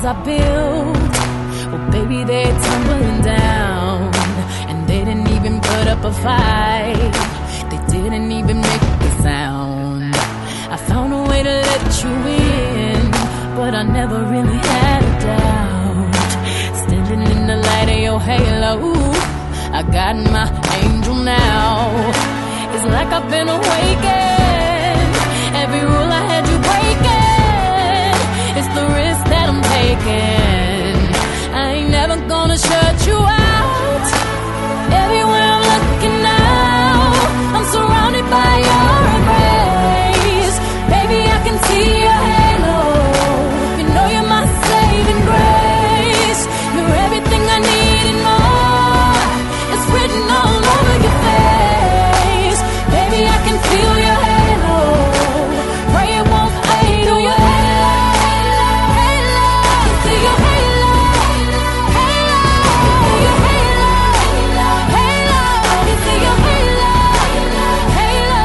I built, well, baby, they're tumbling down. And they didn't even put up a fight. They didn't even make a sound. I found a way to let you in, but I never really had a doubt. Standing in the light of your halo, I got my angel now. It's like I've been awakened. Every rule I had you breaking, it's the risk that I'm taking. I ain't never gonna shut you out. Everywhere I'm looking now, I'm surrounded by your embrace. Baby, I can see your halo. You know you're my saving grace. You're everything I need and more. It's written all over your face. Baby, I can feel your halo. Pray it won't fade. Oh, your halo, halo, halo. See your halo, halo. Your halo, halo. You see your halo, halo.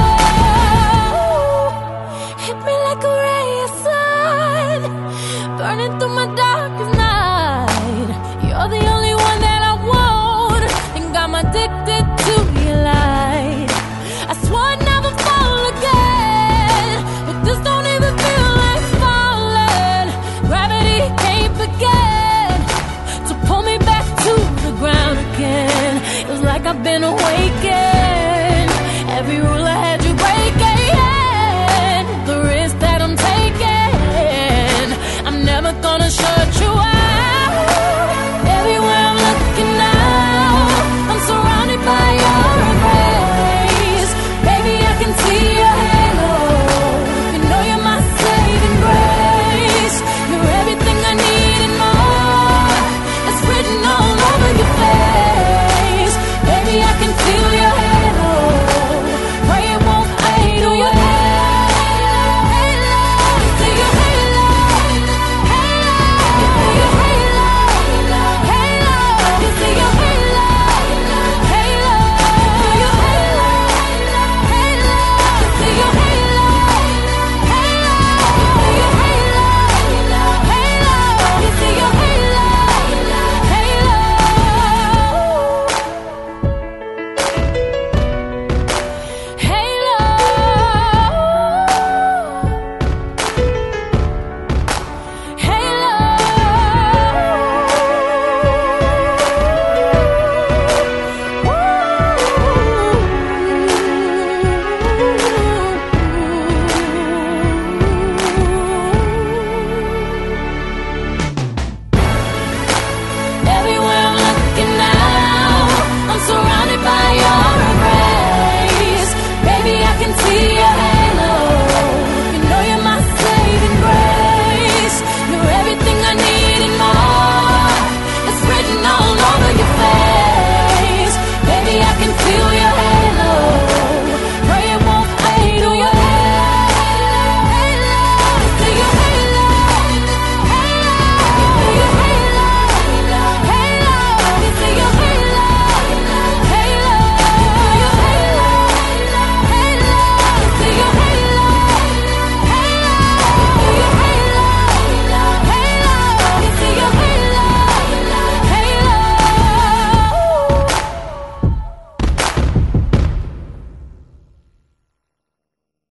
Hit me like a ray of sun, burning through my darkest night. You're the only one that I want, and I'm addicted to your light. I swore I'd never fall again, but this don't even feel like falling. Gravity can't begin to pull me back to the ground again. It was like I've been awakened. Every rule